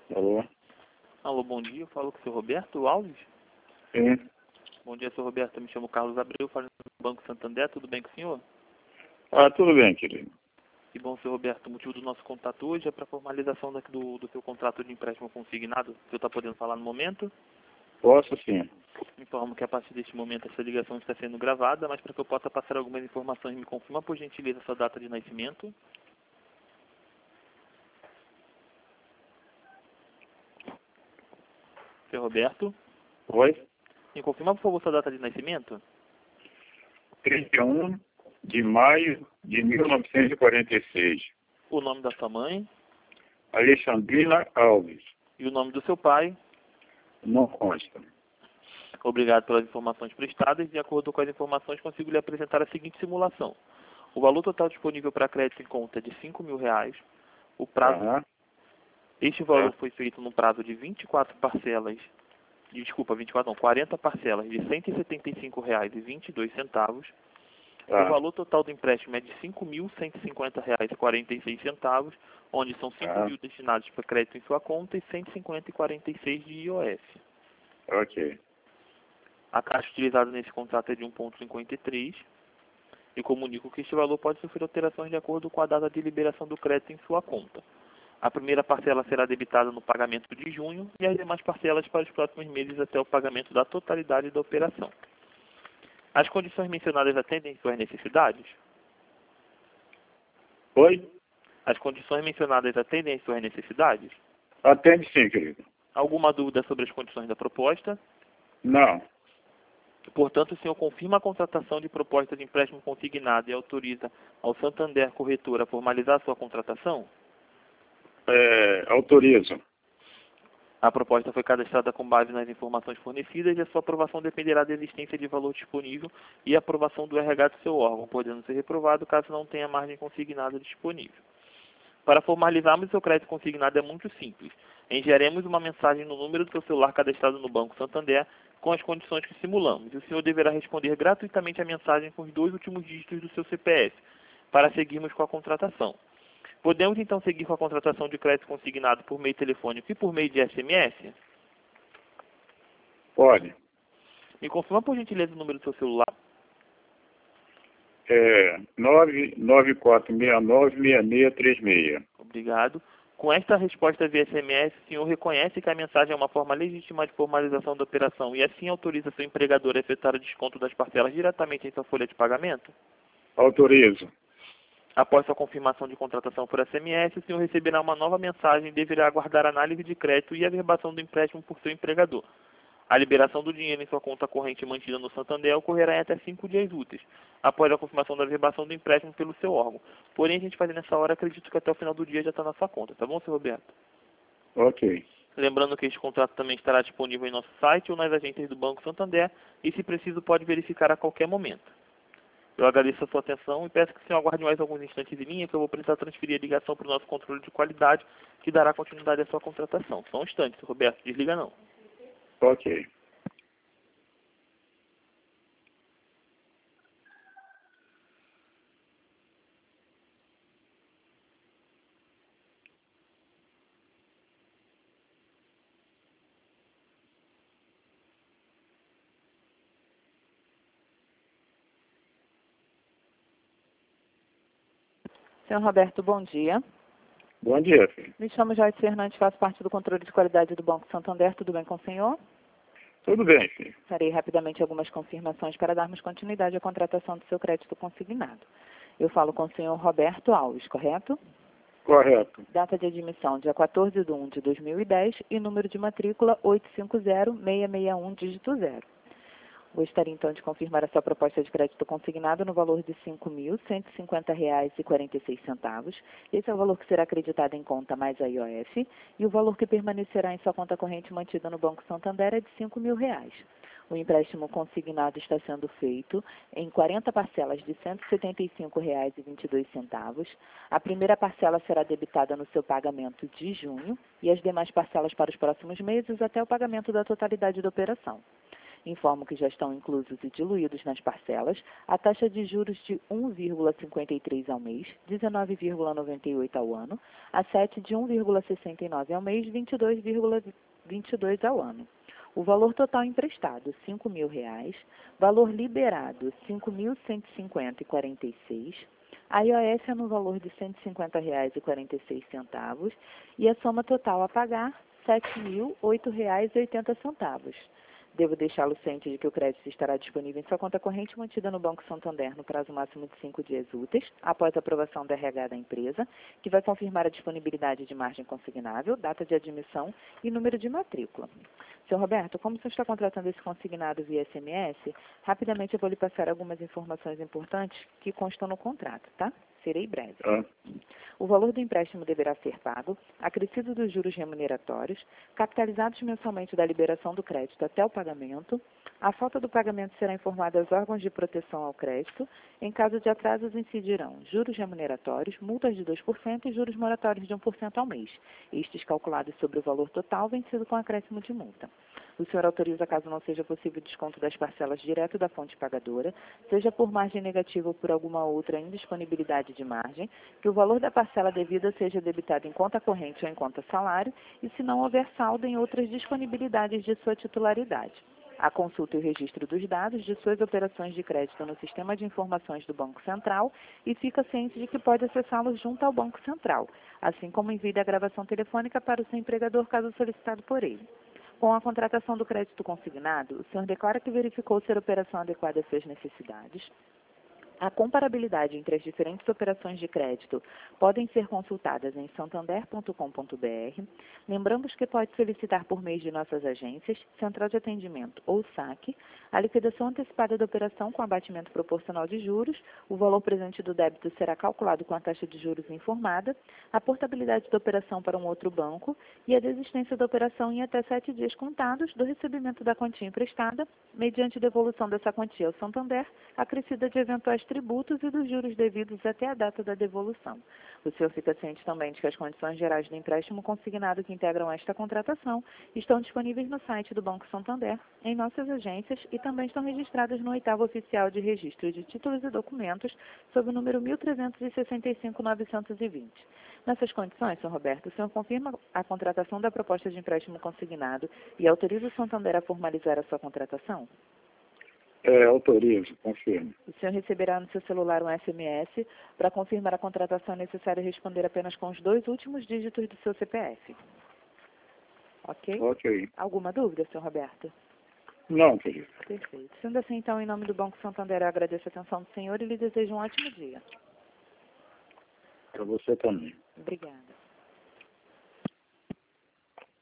Alô? Alô, bom dia. Eu falo com o senhor Roberto Alves. Sim. Bom dia, senhor Roberto. Eu me chamo Carlos Abreu, falo do Banco Santander. Tudo bem com o senhor? Tudo bem, querido. Que bom, senhor Roberto. O motivo do nosso contato hoje é para a formalização do seu contrato de empréstimo consignado. O senhor está podendo falar no momento? Posso sim. Informo que a partir deste momento essa ligação está sendo gravada, mas para que eu possa passar algumas informações, me confirma por gentileza a sua data de nascimento. Senhor Roberto, Oi? me confirma por favor sua data de nascimento. 31 de maio de 1946. O nome da sua mãe Alexandrina Alves. e o nome do seu pai. Não consta. Obrigado pelas informações prestadas. De acordo com as informações, consigo lhe apresentar a seguinte simulação. O valor total disponível para crédito em conta é de R$ 5.000. O prazo, este valor foi feito no prazo de 24 parcelas, desculpa, 24 não, 40 parcelas de R$ 175,22. O valor total do empréstimo é de R$ 5.150,46, onde são 5.000 destinados para crédito em sua conta e 150,46 de IOF. Ok. A taxa utilizada nesse contrato é de 1,53 e comunico que este valor pode sofrer alterações de acordo com a data de liberação do crédito em sua conta. A primeira parcela será debitada no pagamento de junho e as demais parcelas para os próximos meses até o pagamento da totalidade da operação. As condições mencionadas atendem suas necessidades? Oi? As condições mencionadas atendem às suas necessidades? Atende sim, querido. Alguma dúvida sobre as condições da proposta? Não. Portanto, o senhor confirma a contratação de proposta de empréstimo consignado e autoriza ao Santander Corretora a formalizar a sua contratação? Autorizo. A proposta foi cadastrada com base nas informações fornecidas e a sua aprovação dependerá da existência de valor disponível e aprovação do RH do seu órgão, podendo ser reprovado caso não tenha margem consignada disponível. Para formalizarmos o seu crédito consignado é muito simples. Enviaremos uma mensagem no número do seu celular cadastrado no Banco Santander com as condições que simulamos. E o senhor deverá responder gratuitamente a mensagem com os 2 últimos dígitos do seu CPF para seguirmos com a contratação. Podemos então seguir com a contratação de crédito consignado por meio telefônico e por meio de SMS? Pode. Me confirma por gentileza o número do seu celular. 994696636. Obrigado. Com esta resposta via SMS, o senhor reconhece que a mensagem é uma forma legítima de formalização da operação e assim autoriza seu empregador a efetuar o desconto das parcelas diretamente em sua folha de pagamento? Autorizo. Após sua confirmação de contratação por SMS, o senhor receberá uma nova mensagem e deverá aguardar a análise de crédito e a averbação do empréstimo por seu empregador. A liberação do dinheiro em sua conta corrente mantida no Santander ocorrerá em até 5 dias úteis, após a confirmação da averbação do empréstimo pelo seu órgão. Porém, a gente fazer nessa hora, acredito que até o final do dia já está na sua conta, tá bom, senhor Roberto? Ok. Lembrando que este contrato também estará disponível em nosso site ou nas agências do Banco Santander e, se preciso, pode verificar a qualquer momento. Eu agradeço a sua atenção e peço que o senhor aguarde mais alguns instantes em linha, que eu vou precisar transferir a ligação para o nosso controle de qualidade, que dará continuidade à sua contratação. Só um instante, senhor Roberto, desliga não. Ok. Senhor Roberto, bom dia. Bom dia, filho. Me chamo Joyce Fernandes, faço parte do controle de qualidade do Banco Santander. Tudo bem com o senhor? Tudo bem, filho. Farei rapidamente algumas confirmações para darmos continuidade à contratação do seu crédito consignado. Eu falo com o senhor Roberto Alves, correto? Correto. Data de admissão, dia 14/1/2010 e número de matrícula 850-661, dígito 0. Gostaria então de confirmar a sua proposta de crédito consignado no valor de R$ 5.150,46. Esse é o valor que será acreditado em conta mais a IOF, e o valor que permanecerá em sua conta corrente mantida no Banco Santander é de R$ 5.000. O empréstimo consignado está sendo feito em 40 parcelas de R$ 175,22. A primeira parcela será debitada no seu pagamento de junho e as demais parcelas para os próximos meses até o pagamento da totalidade da operação. Informo que já estão inclusos e diluídos nas parcelas a taxa de juros de 1,53 ao mês, 19,98 ao ano, a 7 de 1,69 ao mês, 22,22 ao ano. O valor total emprestado, R$ 5.000. Valor liberado, R$ 5.150,46. A IOF é no valor de R$ 150,46 e a soma total a pagar, R$ 7.008,80. Devo deixá-lo ciente de que o crédito estará disponível em sua conta corrente mantida no Banco Santander no prazo máximo de 5 dias úteis, após a aprovação do RH da empresa, que vai confirmar a disponibilidade de margem consignável, data de admissão e número de matrícula. Sr. Roberto, como o senhor está contratando esse consignado via SMS, rapidamente eu vou lhe passar algumas informações importantes que constam no contrato, tá? Serei breve. O valor do empréstimo deverá ser pago, acrescido dos juros remuneratórios, capitalizados mensalmente da liberação do crédito até o pagamento. A falta do pagamento será informada aos órgãos de proteção ao crédito. Em caso de atrasos, incidirão juros remuneratórios, multas de 2% e juros moratórios de 1% ao mês, estes calculados sobre o valor total vencido com acréscimo de multa. O senhor autoriza, caso não seja possível, desconto das parcelas direto da fonte pagadora, seja por margem negativa ou por alguma outra indisponibilidade de margem, que o valor da parcela devida seja debitado em conta corrente ou em conta salário, e se não houver saldo em outras disponibilidades de sua titularidade. A consulta e o registro dos dados de suas operações de crédito no Sistema de Informações do Banco Central e fica ciente de que pode acessá-los junto ao Banco Central, assim como envie a gravação telefônica para o seu empregador, caso solicitado por ele. Com a contratação do crédito consignado, o senhor declara que verificou ser a operação adequada às suas necessidades. A comparabilidade entre as diferentes operações de crédito podem ser consultadas em santander.com.br. Lembramos que pode solicitar por meio de nossas agências, Central de Atendimento ou SAC, a liquidação antecipada da operação com abatimento proporcional de juros, o valor presente do débito será calculado com a taxa de juros informada, a portabilidade da operação para um outro banco e a desistência da operação em até 7 dias contados do recebimento da quantia emprestada, mediante devolução dessa quantia ao Santander, acrescida de eventuais tributos e dos juros devidos até a data da devolução. O senhor fica ciente também de que as condições gerais do empréstimo consignado que integram esta contratação estão disponíveis no site do Banco Santander, em nossas agências e também estão registradas no 8º Oficial de Registro de Títulos e Documentos, sob o número 1365-920. Nessas condições, Sr. Roberto, o senhor confirma a contratação da proposta de empréstimo consignado e autoriza o Santander a formalizar a sua contratação? Autorizo, confirmo. O senhor receberá no seu celular um SMS para confirmar a contratação. É necessário responder apenas com os 2 últimos dígitos do seu CPF. Ok? Ok. Alguma dúvida, Sr. Roberto? Não, querido. Perfeito. Sendo assim, então, em nome do Banco Santander, eu agradeço a atenção do senhor e lhe desejo um ótimo dia. Para você também. Obrigada.